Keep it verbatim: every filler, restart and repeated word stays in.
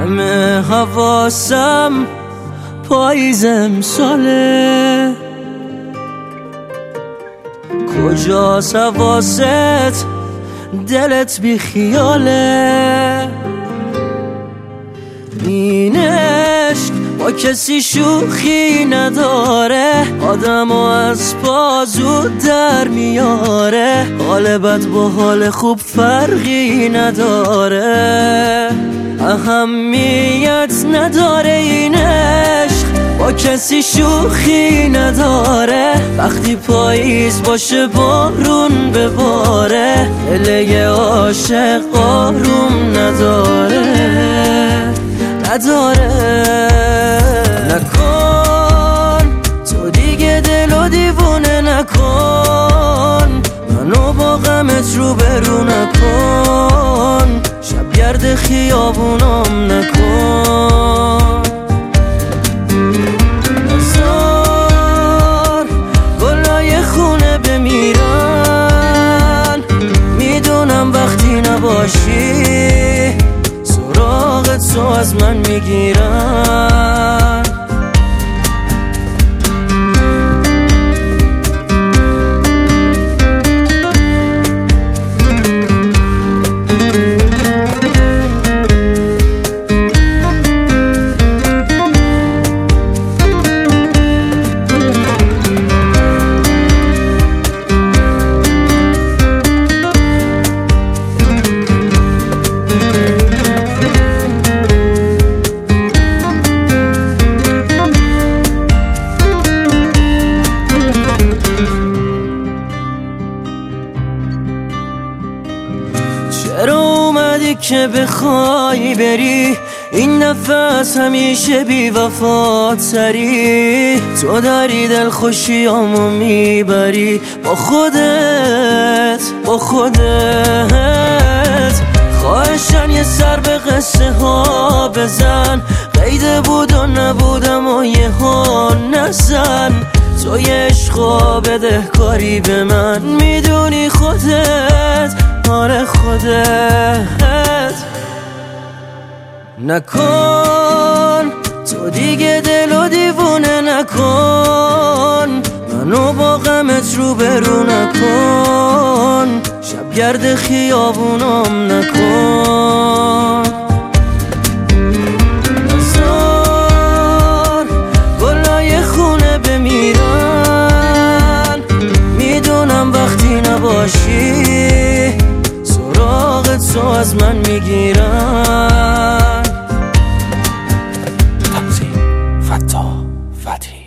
همه حواسم پاییز امساله، کجاست حواست دلت بی خیاله. این عشق با کسی شوخی نداره، آدمو از پا زود در میاره، حال بد با حال خوب فرقی نداره، اهمیت نداره. این عشق با کسی شوخی نداره، وقتی پاییز باشه بارون بباره، دل عاشق آروم نداره نداره. نکن تو دیگه دلو دیوونه نکن، منو با غمت رو برو نکن، شبگرد خیابونام نکن. نزار گلای خونه بمیرن، میدونم وقتی نباشی سراغت تو از من میگیرن. چرا اومدی که بخوای بری، این نفس همیشه بی وفاتری، تو داری دل خوشیامو میبری با خودت با خودت. خواهشن یه سر به قصه ها بزن، قیده بود و نبودم و یه ها نزن، تو یه عشقا بده کاری به من، میدونی خودت آره خودت. نکن تو دیگه دلو دیوونه نکن، منو با غمت رو برو نکن، شبگرد خیابونام نکن. نزار گلای خونه بمیرن، میدونم وقتی نباشی سراغت تو از من میگیرن. تمثیل فتا فتی